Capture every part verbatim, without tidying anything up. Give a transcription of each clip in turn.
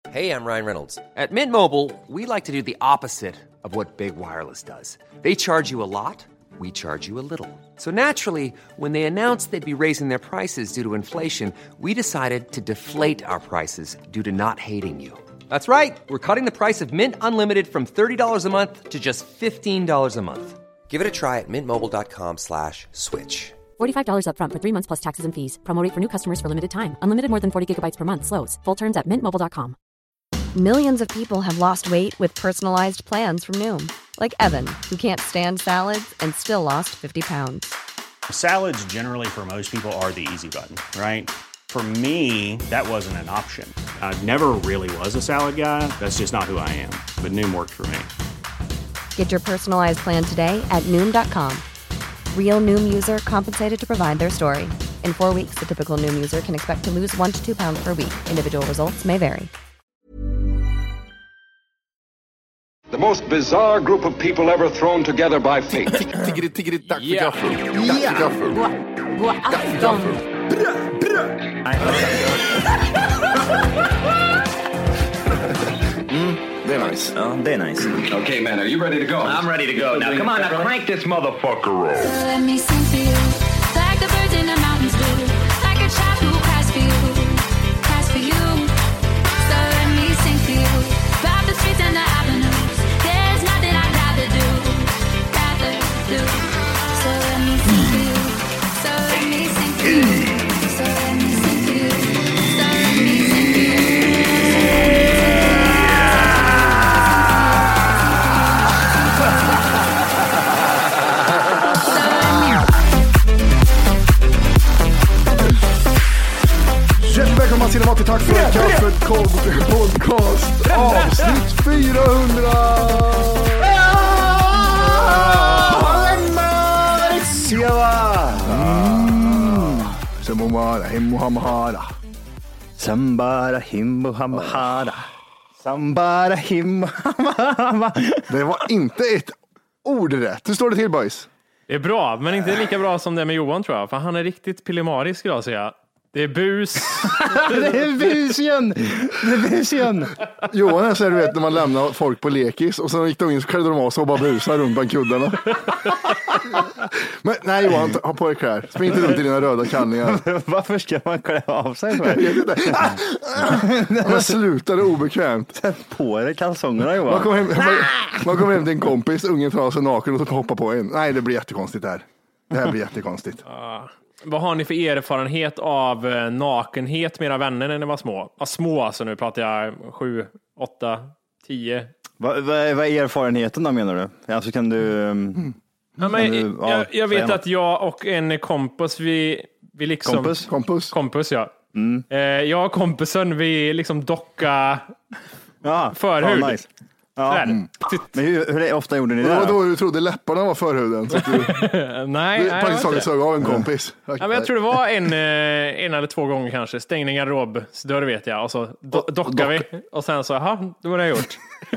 Hey, I'm Ryan Reynolds. At Mint Mobile, we like to do the opposite of what Big Wireless does. They charge you a lot, we charge you a little. So naturally, when they announced they'd be raising their prices due to inflation, we decided to deflate our prices due to not hating you. That's right. We're cutting the price of Mint Unlimited from thirty dollars a month to just fifteen dollars a month. Give it a try at mintmobile.com slash switch. forty-five dollars up front for three months plus taxes and fees. Promo rate for new customers for limited time. Unlimited more than forty gigabytes per month slows. Full terms at mint mobile dot com. Millions of people have lost weight with personalized plans from Noom. Like Evan, who can't stand salads and still lost fifty pounds. Salads generally for most people are the easy button, right? For me, that wasn't an option. I never really was a salad guy. That's just not who I am. But Noom worked for me. Get your personalized plan today at Noom dot com. Real Noom user compensated to provide their story. In four weeks, the typical Noom user can expect to lose one to two pounds per week. Individual results may vary. The most bizarre group of people ever thrown together by fate. Tiggeri, tiggeri, dack för gaffel. Dack för gaffel. God afton. Mm, det är nice. Ja, det är nice. Okay, man, are you ready to go? I'm ready to go. Now, come on, now crank this motherfucker up. Let me sing for you, like the birds in the mountains do, like a child who cries for you, cries for you. So let me sing for you, about the streets and the avenues. There's nothing I'd rather do, rather do. So let me sing for you, so let me sing for you, so let me sing for you, so let me sing for you. Välkomna till Mat i tack för kaffet podcast avsnitt fyrahundra. Samara himmuhamhara. Sambara himmuhamhara. Sambara himmuhamhara. Det var inte ett ord rätt. Hur står det till, boys? Det är bra, men inte lika bra som det med Johan, tror jag. För han är riktigt pillemarisk idag, säger jag. Det är bus. Det är bus igen. Det är bus igen. Johan är så här, du vet, när man lämnar folk på lekis och sen gick de in så klädde de av sig och bara busar runt bland kuddarna. Men nej, Johan, ha på dig kläder. Spring inte runt i dina röda kallingar. Varför ska man klä av sig? Jag vet inte. Ah, ah. Man slutar det obekvämt. Sätt på dig kalsongerna, Johan. Man kommer hem, man, man kommer hem till en kompis, ungen tar sig naken och så hoppar på en. Nej, det blir jättekonstigt det här. Det här blir jättekonstigt. Vad har ni för erfarenhet av nakenhet med era vänner när ni var små? Ja, små alltså, nu pratar jag sju, åtta, tio. Vad va, va är erfarenheten då, menar du? Alltså kan du... Mm. Ja, men, du ja, jag, jag vet att jag och en kompis, vi, vi liksom... Kompis? Kompis? Kompis, ja. Mm. Eh, jag och kompisen, vi liksom docka ja, förhud. Ja, nice. Ja. Mm. Men hur, hur ofta gjorde ni det? Vad då? Du trodde läpparna var förhuden? Så att du, nej, du nej, praktiskt taget sög av en kompis. Ja, men jag tror det var en, en eller två gånger kanske. Stängde en garderobsdörr, vet jag. Och så do, dockar vi. Och sen så, jaha, det var det jag gjort.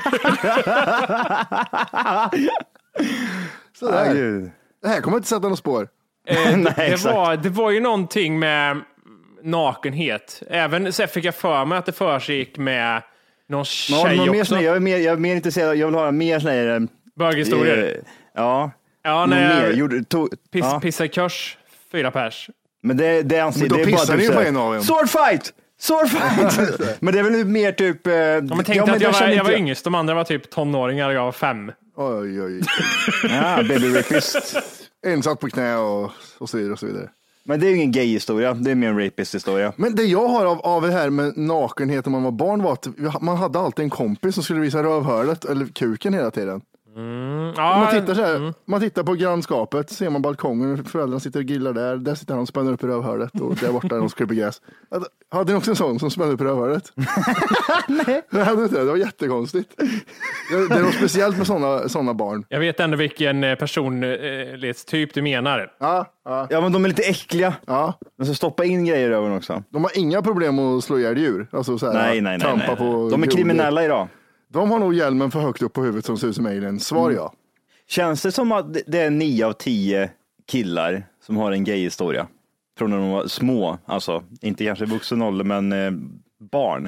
Så där. Det här kommer inte sätta något spår. Eh, nej, det, var, det var ju någonting med nakenhet. Även så fick jag för mig att det försiggick med någon tjej någon också. Mer, jag, är mer, jag är mer intresserad, jag vill ha mer sån här... Böghistorier. Ja. Ja, när jag Gjorde, tog, piss, ja. pissade kurs, fyra pers. Men det, det anser, men då det är pissar bara ni typ ju på en av dem. Swordfight! Swordfight! Men det är väl mer typ... Eh, ja, men tänk ja, men att jag var, jag var inte... yngst, de andra var typ tonåringar och jag var fem. Oj, oj. Ja, baby rapist. En satt på knä och, och så vidare och så vidare. Men det är ju ingen gay-historia, det är mer en rapist-historia. Men det jag har av, av det här med nakenhet när man var barn var att man hade alltid en kompis som skulle visa rövhörlet eller kuken hela tiden. Mm, ja, man tittar så här, mm. man tittar på grannskapet, ser man balkongen, föräldrarna sitter och grillar där, där sitter han och spänner upp i rövhörlet och där borta är de som klipper gräs. Hade ni också en sån som spände upp i rövhörlet? Nej. Jag hade inte det, det var jättekonstigt. Det, det är något speciellt med sådana såna barn. Jag vet ändå vilken personlighetstyp du menar. Ja, ja. Ja, men de är lite äckliga. Ja. Men så stoppa in grejer i ögonen också. De har inga problem att slå ihjäl djur. Alltså så här, nej, nej, nej, nej. På de är kriminella idag. De har nog hjälmen för högt upp på huvudet som ser ut som alien. Svar mm. ja. Känns det som att det är nio av tio killar som har en gay-historia? Från när de var små, alltså inte kanske vuxen ålder, men eh, barn.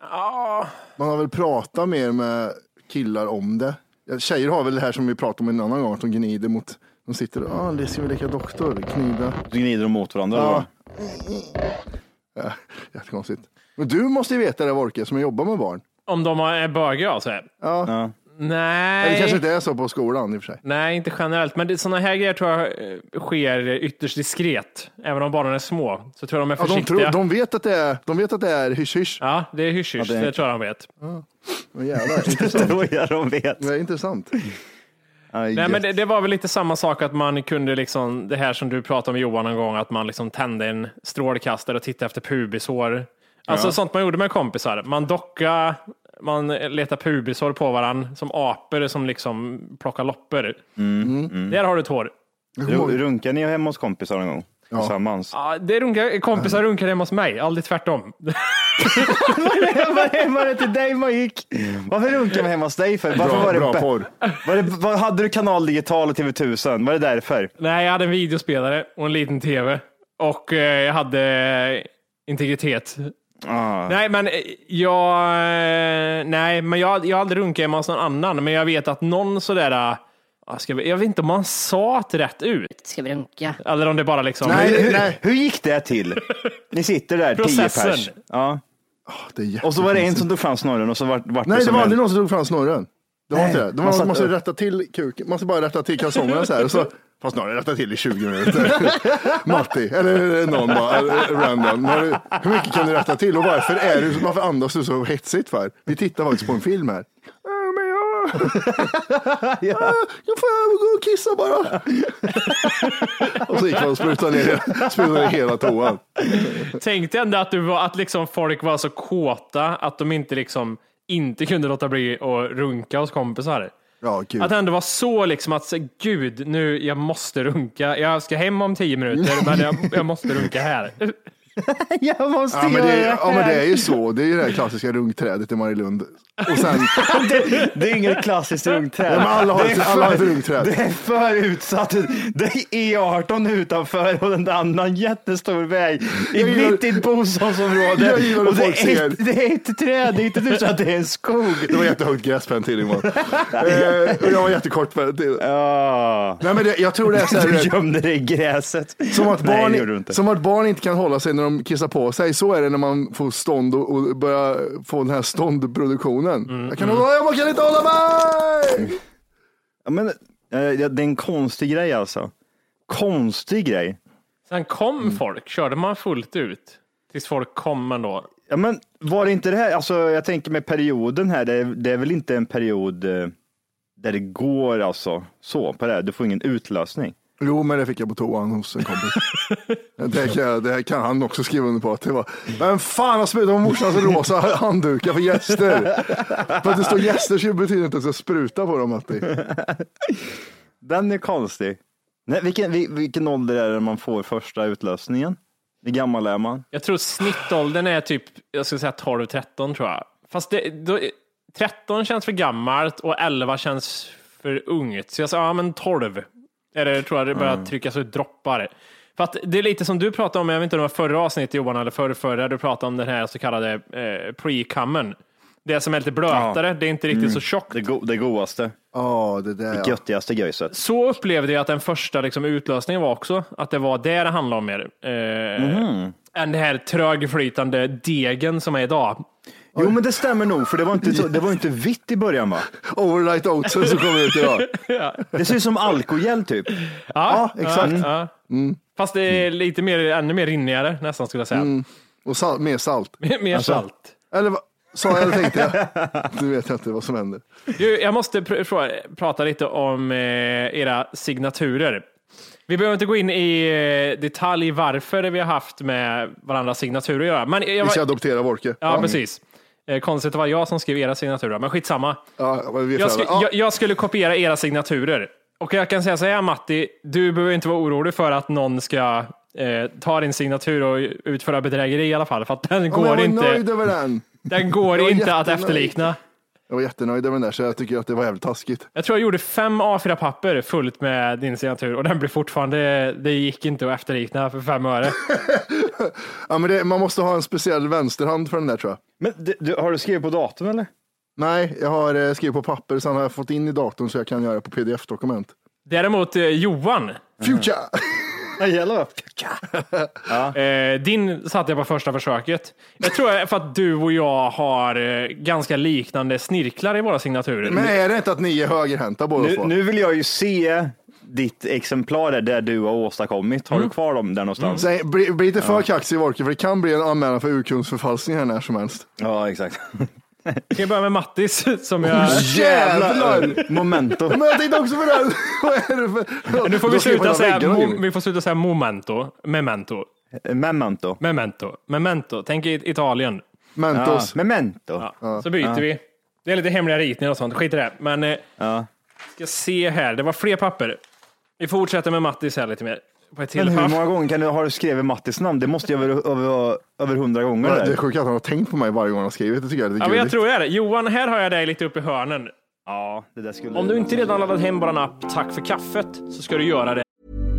Ja. Man har väl pratat mer med killar om det. Tjejer har väl det här som vi pratade om en annan gång, att de gnider mot, de sitter och, ah, det ska vi leka doktor, knida. Du gnider de mot varandra? Ja. Ja, jättekonstigt. Men du måste ju veta det, Vorke, som jobbar med barn. Om de är bögiga alltså? Ja. Ja. Nej. Eller kanske inte är så på skolan i och för sig. Nej, inte generellt. Men det, sådana här grejer tror jag eh, sker ytterst diskret. Även om barnen är små. Så tror jag de är Ja, de, försiktiga. tror, de, vet att det är, de vet att det är hysch-hysch. Ja, det är hysch-hysch. Ja, det det... är- det tror jag de vet. Ja. Men jävlar, intressant. Det tror jag de vet. Det är intressant. Aj, Nej, men det, det var väl lite samma sak att man kunde liksom, det här som du pratade om Johan en gång, att man liksom tände en strålkastare och tittade efter pubishår. Alltså Ja. sånt man gjorde med kompisar. Man docka, man letar pubishår på varann som apor som liksom plockar loppor. Mm. Mm. Där har du ett hår. Ru- Runkar ni hemma hos kompisar en gång? Ja. Tillsammans? Ja, det runkar, kompisar runkar hemma hos mig, aldrig tvärtom. Var var det till dig man gick? Varför runkar man hemma hos dig för? Varför Bra, var det bra be- porr. var det, var, hade du kanal digital och T V tusen? Var det därför? Nej, jag hade en videospelare och en liten tv. Och eh, jag hade integritet. Ah. Nej, men eh, jag, eh, nej, men jag, jag har aldrig runkat hemma hos någon annan. Men jag vet att någon sådär, eh, ska vi, jag vet inte om man sa det rätt ut. Ska vi runka? Eller om det bara liksom... Nej, hur, nej. hur gick det till? Ni sitter där, tio Processen. pers. Ja. Det är Och så var det en jättekonstigt. som tog fram snorren och så vart vart Nej, det som var en- aldrig någon som tog fram snurren. Det var Nej, inte det. Det man var, satt- man måste rätta till kuken. Man måste bara rätta till kalsongerna så här. Och så, fast någon rätta till i tjugo minuter. Matti, eller någon bara, eller random. När du, hur mycket kan du rätta till? Och varför är du, varför andas du så hetsigt för? Vi tittar faktiskt på en film här. Äh, men jag... ja. Jag får gå och kissa bara. Och så gick man och sprutade ner, sprutade ner hela toan. Tänkte ändå att, du var, att liksom folk var så kåta att de inte liksom inte kunde låta bli att runka hos kompisar. Ja, gud. Att det ändå var så liksom att säga, gud, nu jag måste runka. Jag ska hem om tio minuter, men jag, jag måste runka här. Jag måste Ja men, göra det, det ja men det är här. ju så, det är ju det här klassiska rungträdet i Marielund. Och sen, det, det är inget klassiskt rungträd. ja, men alla har, Det är ett, alla har ett för- rungträd. Det är för utsatt. Det är E arton utanför och en annan jättestor väg i Jag gillar- mitt i ett bostadsområde. Jag gillar när Och det folk är, ser- ett, det är ett träd, det är inte så att det är en skog. Det var jättehögt gräs på en till imorgon. eh, och jag var jättekort på en till. Ja. Nej men det, jag tror det är så Du här, gömde dig i gräset. som att, Nej, det gjorde du barn, inte. som att barn inte kan hålla sig när de kissar på sig. Så är det när man får stånd och, och börjar få den här ståndproduktionen. Mm, jag, kan hålla, jag kan inte hålla mig! Ja, men, eh, det är en konstig grej alltså. Konstig grej. Sen kom folk, körde man fullt ut tills folk kom ändå. Ja, men var det inte det här, alltså jag tänker med perioden här, det är, det är väl inte en period eh, där det går alltså så på det här, du får ingen utlösning. Jo, men det fick jag på toan hos en kompis. det, kan, jag- det här kan han också skriva under på. Att det var, men fan har sprutat på morsans rosa handdukar för gäster. För att det står gäster så betyder inte att jag ska spruta på dem, Matti. Den är konstig. Nej, vilken, vil- vilken ålder är det man får första utlösningen? Hur gammal är man? Jag tror snittåldern är typ, jag ska säga tolv tretton tror jag. Fast det, då, tretton känns för gammalt och elva känns för ungt. Så jag sa, ja men tolv. Är det, tror jag det börjar tryckas ut droppar. För att det är lite som du pratade om, jag vet inte om det var förra avsnittet Johan eller förra, förra du pratade om den här så kallade eh, pre-cummen. Det som är lite blötare, Ja. det är inte riktigt så tjockt. Det, go- det godaste, Ja, det där det ja. göttigaste göjset. Så upplevde jag att den första liksom, utlösningen var också. Att det var det det handlade om mer. Eh, Än det här trögflytande degen som är idag. Jo, men det stämmer nog, för det var inte, så, det var inte vitt i början va? Overnight oatsen som kommer ut idag. Det ser ut som alkogel typ. Ja, exakt. Ja, ja. Fast det är lite mer, ännu mer rinnigare nästan skulle jag säga. Och sal- mer salt. mer salt. Eller vad sa jag eller tänkte jag? Du vet inte vad som händer. Du, jag måste pr- pr- prata lite om eh, era signaturer. Vi behöver inte gå in i eh, detalj varför vi har haft med varandra signaturer att göra. Men jag Vi ska var, adoptera Vorke. ja, precis. Eh, konstigt att det var jag som skrev era signaturer, men skitsamma. Ja, men vi är Jag, sk- föräldrar. Ja. jag, jag skulle kopiera era signaturer. Och jag kan säga så här, Matti, du behöver inte vara orolig för att någon ska eh, ta din signatur och utföra bedrägeri i alla fall. För att den Ja, men går jag var inte, nöjd över den. den går Jag var inte att jättenöjd. efterlikna. Jag var jättenöjd med den där, så jag tycker att det var jävligt taskigt. Jag tror jag gjorde fem A fyra papper fullt med din signatur och den blev fortfarande, det gick inte att efterlikna för fem öre. Ja, men det, man måste ha en speciell vänsterhand för den där, tror jag. Men du, du, har du skrivit på datorn eller? Nej, jag har eh, skrivit på papper, sen har jag fått in i datorn så jag kan göra på P D F-dokument. Däremot eh, Johan. Future! Hello. Ja. Eh, din satte jag på första försöket. Jag tror för att du och jag har eh, ganska liknande snirklar i våra signaturer. Men är det inte att ni är högerhänta båda Nu, två? nu vill jag ju se ditt exemplar där du har åstadkommit. Har mm. du kvar dem där någonstans? Mm. Bli, bli inte för ja. kaxig, Volker, för det kan bli en anmälan för urkundsförfalskning här när som helst. Ja, exakt. Kan jag börja med Mattis som jag... Oh, jävlar! Momento. Men jag tänkte också på den. Vad är det för... Nu får vi sluta säga, mo- vi får sluta säga momento. Memento. Memento. Memento. Memento. Tänk i Italien. Mentos. Ja, memento. Ja. Ja. Så byter ja. vi. Det är lite hemliga ritningar och sånt. Skit i det. Men eh, ja. ska se här. Det var fler papper. Vi fortsätter med Mattis här lite mer. Men hur många gånger kan du ha skrivit Mattis namn? Det måste ju vara över, över, över hundra gånger. Ja, det är sjukt att han har tänkt på mig varje gång han har skrivit. Det tycker jag är lite ja, men jag tror det är det. Johan, här har jag dig lite uppe i hörnen. Ja, det där skulle... Om du inte redan laddat hem bara app Tack för kaffet så ska du göra det.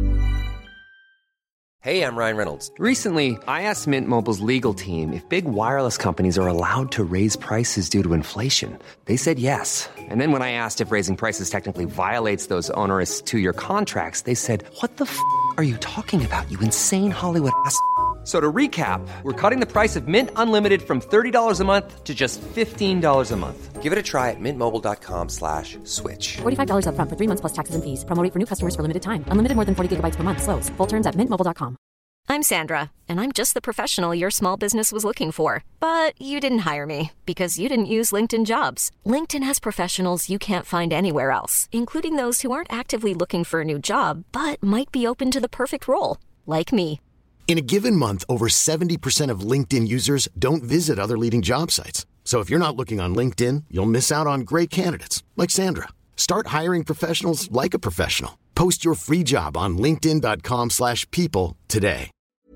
Hey, I'm Ryan Reynolds. Recently, I asked Mint Mobile's legal team if big wireless companies are allowed to raise prices due to inflation. They said yes. And then when I asked if raising prices technically violates those onerous two-year contracts, they said, what the f*** are you talking about, you insane Hollywood ass f- So to recap, we're cutting the price of Mint Unlimited from thirty dollars a month to just fifteen dollars a month. Give it a try at mintmobile.com slash switch. forty-five dollars up front for three months plus taxes and fees. Promo rate for new customers for limited time. Unlimited more than forty gigabytes per month. Slows full terms at mint mobile dot com. I'm Sandra, and I'm just the professional your small business was looking for. But you didn't hire me because you didn't use LinkedIn Jobs. LinkedIn has professionals you can't find anywhere else, including those who aren't actively looking for a new job, but might be open to the perfect role, like me. In a given month, over seventy percent of LinkedIn users don't visit other leading job sites. So if you're not looking on LinkedIn, you'll miss out on great candidates like Sandra. Start hiring professionals like a professional. Post your free job on linkedin dot com slash people today.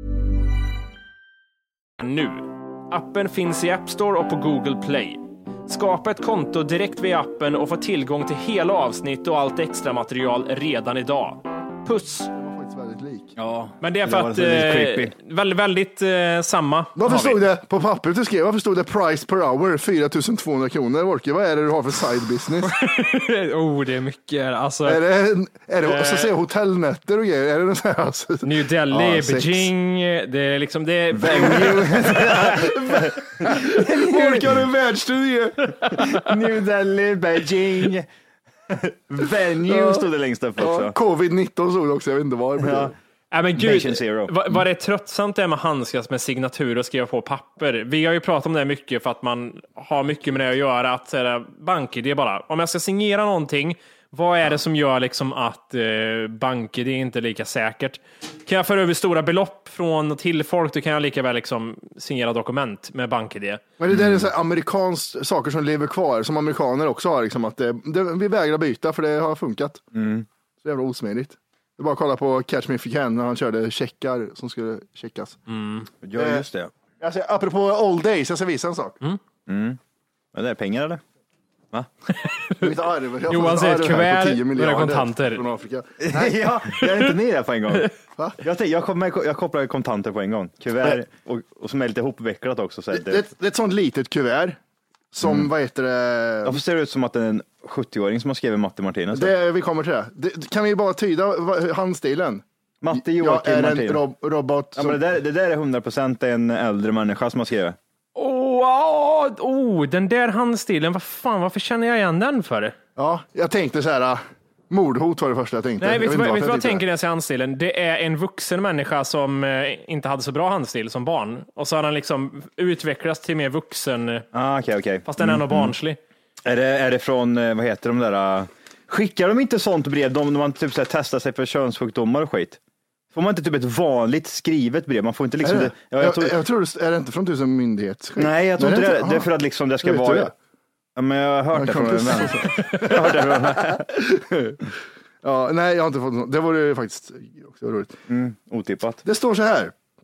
Nu. Appen finns i App Store och på Google Play. Skapa ett konto direkt via appen och få tillgång till hela avsnitt och allt extra material redan idag. Puss! Väldigt lik. Ja, men det är för det att eh, väldigt, väldigt eh, samma. Varför stod det på pappret du skrev? Varför stod det price per hour fyra tusen tvåhundra kronor? Orke, vad är det du har för side business? oh, det är mycket. Alltså, är det, är det, så säger hotellnätter och grejer? Är det något här, alltså? New Delhi, ja, Beijing, det är liksom det är Orke har en världsstudie. New Delhi, Beijing. Venue stod det längst upp också. Ja, covid nitton stod det också, jag vet inte var. Men ja. Ja, men gud, vad, vad det är tröttsamt det är med handskas med signatur och skriva på papper. Vi har ju pratat om det mycket för att man har mycket med det att göra. Att säga, bank-I D bara. Om jag ska signera någonting, vad är det som gör liksom att eh, bank-I D är inte lika säkert? Kan jag föra över stora belopp från och till folk, då kan jag lika väl liksom signera dokument med bank-I D. Men det där är så här amerikansk saker som lever kvar, som amerikaner också har. Liksom, att det, det, vi vägrar byta för det har funkat. Mm. Så jävla osmidigt. Det är bara att kolla på Catch Me If You Can när han körde checkar som skulle checkas. Mm. Ja, just det. Alltså, apropå old days, jag ska visa en sak. Mm. Mm. Är det pengar eller? Va? Johan säger ett kuvert med kontanter. Från Afrika. Nej, ja, jag är inte ner där på en gång. Va? Jag, jag, kopplar, jag kopplar kontanter på en gång. Kuvert och, och som är lite ihopvecklat också. Så det, det, det, det är ett sånt litet kuvert. Som, mm. vad heter det? Varför ser det ut som att det är en sjuttio-åring som har skrivit Matti Martinez? Det, vi kommer till det. det. Kan vi bara tyda handstilen? Matti Joakim Jag är Martin. en rob- robot. Ja, som... men det, där, det där är hundra procent en äldre människa som har skrivit. Oh, oh, den där handstilen, vad fan, varför känner jag igen den för? Ja, jag tänkte så här, mordhot var det första jag tänkte. Nej, vet du vad jag, jag, jag tänker det. när jag ser handstilen? Det är en vuxen människa som eh, inte hade så bra handstil som barn. Och så har han liksom utvecklats till mer vuxen. Ah, okay, okay. Fast den är mm, ändå barnslig. Mm. Är, det, är det från, vad heter de där, uh, skickar de inte sånt brev de, när man typ så här, testar sig för könssjukdomar och skit? Får man inte typ ett vanligt skrivet brev? Man får inte liksom... Är det? Det, ja, jag, jag, tror, jag tror det är det inte från tusen myndighetsskick. Nej, jag tror inte det. Det är för att liksom det ska vara... Det? Ja, men jag har hört det från en vän. Jag har hört det från en vän. Ja, nej, jag har inte fått något. Det var ju faktiskt också roligt. Mm, otippat. Det står så här.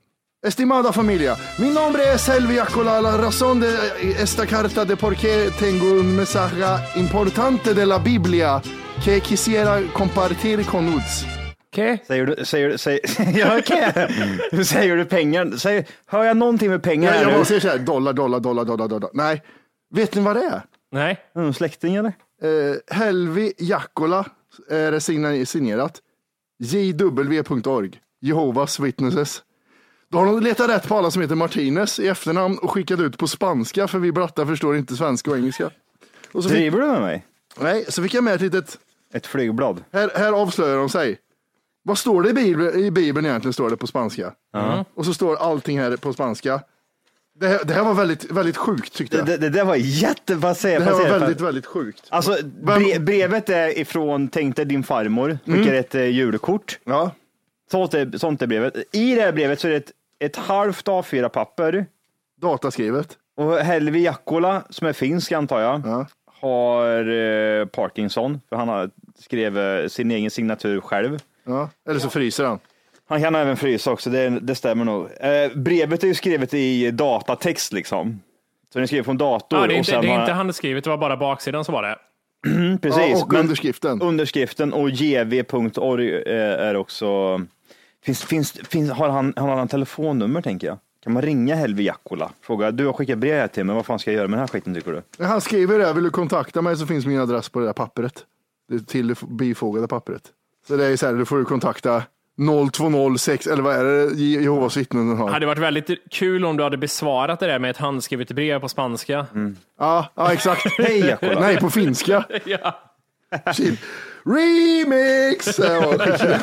Estimada familia, mi nombre es Helvi Jacola. La razón de esta carta de por qué tengo un mensaje importante de la Biblia que quisiera compartir con ustedes. Okej. Säger du, säger du, säger, ja, okej. Säger du pengar? Säger, hör jag någonting med pengar? Nej, här jag nu? bara säger så här, dollar, dollar, dollar, dollar, dollar. Nej, vet ni vad det är? Nej. Mm, släkting eller? Uh, Helvi Jacola är det signa- signerat. j w punkt org, Jehovas Witnesses. Då har de letat rätt på alla som heter Martinez i efternamn och skickat ut på spanska, för vi brattar förstår inte svenska och engelska. Och så fick, Driver du med mig? nej, så fick jag med ett litet, Ett flygblad. här, här avslöjar de sig. Vad står det i Bibeln, i Bibeln egentligen, står det på spanska. Mm. Och så står allting här på spanska. Det här, det här var väldigt, väldigt sjukt tyckte Det, jag. det, det där var jättebaserat. Det här var väldigt, väldigt sjukt. Alltså, bre, brevet är ifrån, tänk dig din farmor, skickar Mm. ett eh, julkort. Ja. Sånt är, sånt är brevet. I det här brevet så är det ett, ett halvt A fyra papper. Dataskrivet. Och Helvi Jacola, som är finsk antar jag, Ja. har eh, Parkinson. För han har, skrev eh, sin egen signatur själv. Ja. Eller så fryser han. Han kan även frysa också, det, det stämmer nog. Eh, brevet är ju skrivet i datatext liksom. Så den är skriven på en dator. Ja, det är och inte, sen det är har- inte handskrivet, det var bara baksidan så var det. Precis. Ja, och men underskriften. Underskriften och j v punkt org är också... Finns, finns, finns, har, han, har han en telefonnummer tänker jag? Kan man ringa Helvi Jacola? Fråga, du har skickat brev här till mig, vad fan ska jag göra med den här skiten tycker du? När han skriver det, vill du kontakta mig så finns min adress på det där pappret. Det till det bifogade pappret. Så det är så här, du får du kontakta noll två noll sex, eller vad är det Jehovas vittnen Det har? hade varit väldigt kul om du hade besvarat det där med ett handskrivet brev på spanska. Ja, ja, exakt. Hej Jacola. Nej, på finska. Ja. Shit. Remix! Ja,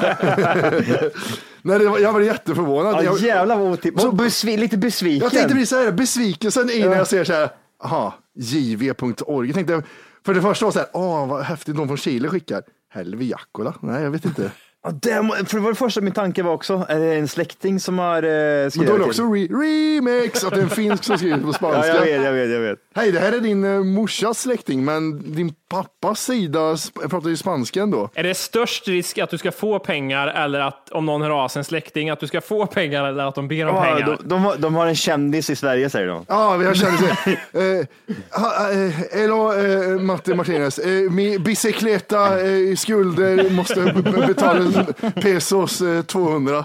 Nej, det var, jag var jätteförvånad. Ja, jag, jävlar vad otippat. Och besvi, lite besviken. jag tänkte bli så här, besvikelsen i när jag ser så här, aha, j v punkt org. Jag tänkte, för det första var så här, åh vad häftigt, de från Chile skickar. Helvi Jacola? Nej, jag vet inte. Ja, det, må- för det var det första min tanke var också, är det en släkting som har eh, skrivit Men då är det till? också re- remix, att det är en finsk som skriver på Ja, spanska. jag vet, jag vet, jag vet. Hej, det här är din uh, morsas släkting, men din pappas sida sp- pratar ju spanska ändå. Är det störst risk att du ska få pengar eller att om någon hör av sig en släkting att du ska få pengar eller att de ber om Ja, pengar? de, de, har, de har en kändis i Sverige säger de. Ja, vi har känt det. Eh, ha- eh, Hello, eh, Matte Martinez. Eh, min bicicleta eh, skulder måste b- b- betala pesos eh, tvåhundra.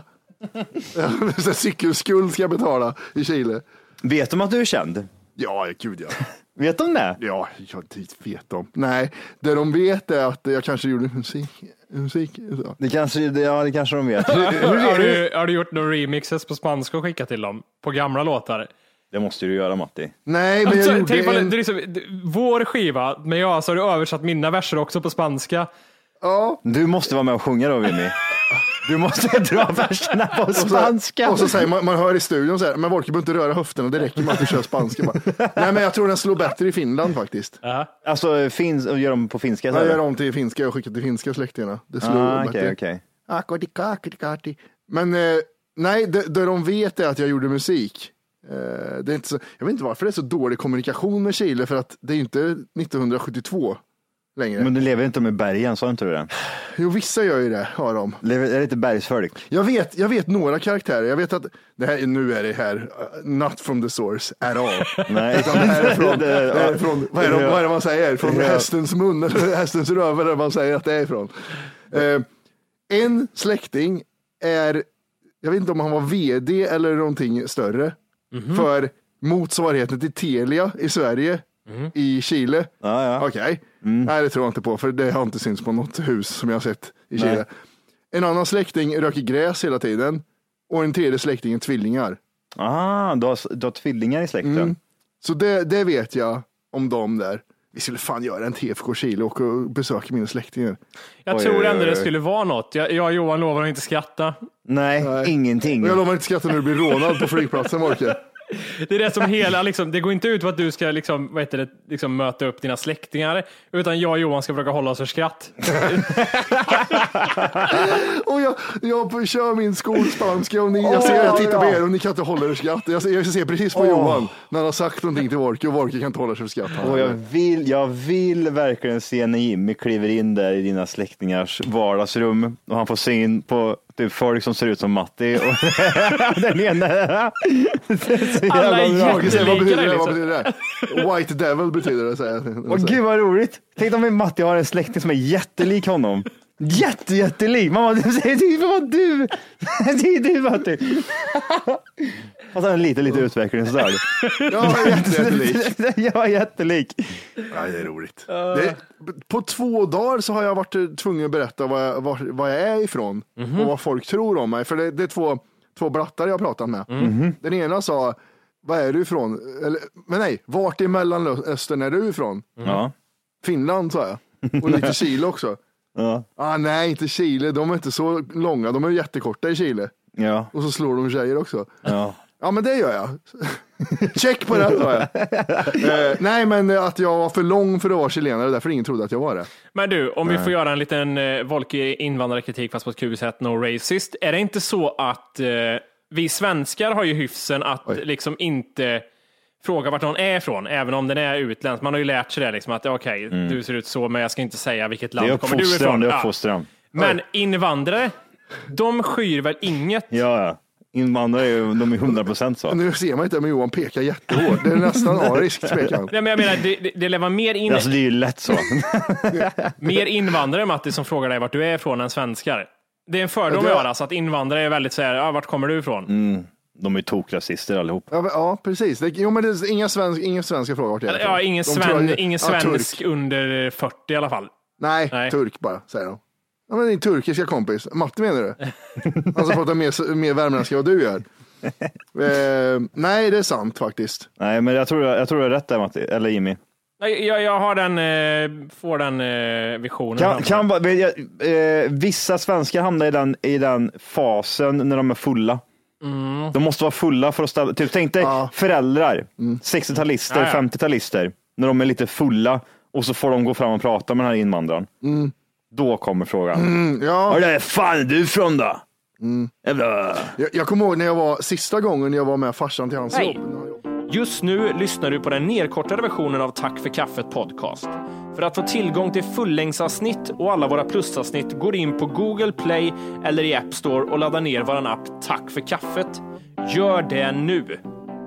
Ja, så cykelskuld ska jag betala i Chile. Vet de att du är känd? Ja, gud ja. Vet de det? Ja, ja, det vet de. Nej, det de vet är att jag kanske gjorde musik. musik så. Det kanske, ja, det kanske de vet. Hur, hur, Har hur, du, har du gjort några remixes på spanska och skickat till dem? På gamla låtar? Det måste du göra Matti. Nej, men jag Alltså, gjorde tänk på det, en... det är liksom, det- vår skiva, men jag så har du översatt mina verser också på spanska. Ja. Du måste vara med och sjunga då Vinny. Du måste dra verserna på Och så, spanska. och så säger man, man hör i studion så här, men Volker behöver inte röra höfterna, det räcker med att du kör spanska. Bara. Nej, men jag tror den slår bättre i Finland faktiskt. Alltså finns, och gör dem på finska? så Jag här? gör om till finska och skickar till finska släktingarna. Det slår Ah, bättre. okej, okej. Akordikakordikati. Men eh, nej, det, det de vet är att jag gjorde musik. Eh, det är inte så, jag vet inte varför det är så dålig kommunikation med Chile, för att det är ju inte nittonhundrasjuttiotvå längre. Men du lever inte med bergen, sa inte du det? Jo, vissa gör ju det, har de. Lever, är det lite bergsfolk? Jag vet, jag vet några karaktärer. Jag vet att det här, nu är det här, uh, not from the source at all. Nej. Utan det här är från, Det- det här är från vad, är det, vad är det man säger? Från Ja. hästens mun eller hästens röv, eller man säger att det är ifrån. Uh, en släkting är, jag vet inte om han var vd eller någonting större, för motsvarigheten till Telia i Sverige, i Chile. Ja, ja. Okej, nej det tror jag inte på, för det har inte synts på något hus som jag har sett i Chile. Nej. En annan släkting röker gräs hela tiden och en tredje släkting är tvillingar. Ah, du har, du har tvillingar i släkten. Mm. Så det, det vet jag om dem där. Vi skulle fan göra en T F K Chile och besöka mina släktingar. Jag Oj, tror oj, ändå oj. det skulle vara något. Jag, jag och Johan lovar att inte skratta. Nej, Nej. ingenting. Och jag lovar inte skratta när du blir rånad på flygplatsen, Morke. Det är det som hela, liksom, det går inte ut på att du ska liksom, vad heter det, liksom, möta upp dina släktingar, utan jag och Johan ska försöka hålla oss för skratt. Och jag, jag kör min skolspanska och ni, jag ser, jag tittar på er och ni kan inte hålla er skratt. Jag, jag ser precis på Åh. Johan när han har sagt någonting till Vorke och Vorke kan inte hålla sig för skratt. Och jag vill, jag vill verkligen se när Jimmy kliver in där i dina släktingars vardagsrum och han får syn på Typ folk som ser ut som Matti. Och den ena. Alla är jättelika. Vad betyder det? liksom. Vad betyder det? White devil betyder det. Så Åh gud vad roligt. Tänk om Matti har en släkting som är jättelik honom. Jätte, jättelik. Mamma, du säger det var du. Det är du Matti. Fast han är lite, lite utvecklingsstörd. Ja, jättelik. Jag är jättelik. Ja, det är roligt. Det, på två dagar så har jag varit tvungen att berätta vad jag, var, vad jag är ifrån mm-hmm. och vad folk tror om mig. För det, det är två, två brattar jag har pratat med. Mm-hmm. Den ena sa, vad är du ifrån? Eller, men nej, vart i Mellanöstern är du ifrån? Mm. Ja. Finland, sa jag. Och lite Chile också. Ja. Ah, nej, inte Chile. De är inte så långa. De är jättekorta i Chile. Ja. Och så slår de tjejer också. Ja. Ja, men det gör jag. Check på det, sa jag. eh, nej, men att jag var för lång för att vara chilenare, därför ingen trodde att jag var det. Men du, om nej. vi får göra en liten eh, volkig invandrarkritik fast på ett kul sätt, no racist. Är det inte så att eh, vi svenskar har ju hyfsen att Oj. liksom inte fråga vart någon är ifrån, även om den är utländsk. Man har ju lärt sig det, liksom, att okej, okay, mm. du ser ut så, men jag ska inte säga vilket land kommer du ifrån. Det är uppfostran. Ja. Men invandrare, de skyr väl inget? Ja, ja. Invandrare är de är hundra procent så. Nu ser man inte, men Johan pekar jättehårt. Det är nästan ariskt pekar. Nej, men jag menar, det, det, det lever mer in... Alltså det är ju lätt så. Mer invandrare, Matti, som frågar dig vart du är ifrån än svenskar. Det är en fördom det... att göra, så att invandrare är väldigt så här, ja, vart kommer du ifrån? Mm. De är tokrasister allihop. Ja, ja precis. Det, jo, men det är inga, svensk, inga svenska frågor vart jag är ifrån. Ja, ingen, sven, jag, ingen ja, svensk under fyrtio i alla fall. Nej, Nej, turk bara, säger de. Ja, men din turkiska kompis. Matti menar du? Han som pratar mer, mer värmländska än vad du gör. eh, nej, det är sant faktiskt. Nej, men jag tror jag tror det är rätt där, Matti, eller Jimmy. Jag, jag har den, eh, får den eh, visionen. Kan, kan, eh, vissa svenskar hamnar i den, i den fasen när de är fulla. Mm. De måste vara fulla för att ställa. Typ, tänk dig ja. föräldrar, mm. sextiotalister, ja, ja. femtiotalister, när de är lite fulla och så får de gå fram och prata med den här invandraren. Mm. Då kommer frågan. Mm, ja. Var är fan du från då? Mm. Jag, jag kommer ihåg när jag var sista gången jag var med farsan till hans Hej. jobb. Just nu lyssnar du på den nedkortade versionen av Tack för kaffet podcast. För att få tillgång till fullängdsavsnitt och alla våra plusavsnitt går in på Google Play eller i App Store och laddar ner våran app Tack för kaffet. Gör det nu!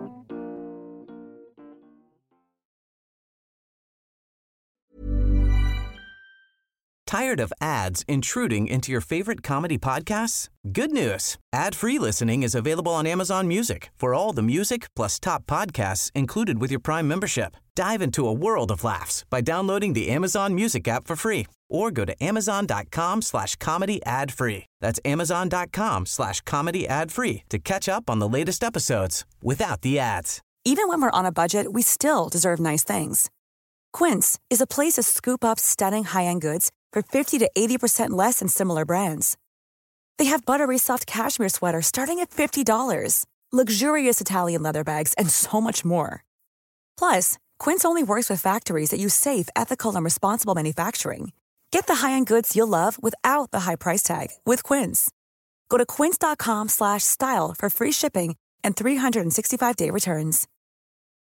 Tired of ads intruding into your favorite comedy podcasts? Good news! Ad-free listening is available on Amazon Music for all the music plus top podcasts included with your Prime membership. Dive into a world of laughs by downloading the Amazon Music app for free or go to amazon.com slash comedy ad free. That's amazon.com slash comedy ad free to catch up on the latest episodes without the ads. Even when we're on a budget, we still deserve nice things. Quince is a place to scoop up stunning high-end goods for fifty to eighty percent less than similar brands. They have buttery soft cashmere sweaters starting at fifty dollars, luxurious Italian leather bags, and so much more. Plus, Quince only works with factories that use safe, ethical, and responsible manufacturing. Get the high-end goods you'll love without the high price tag with Quince. Go to quince.com slash style for free shipping and three sixty-five day returns.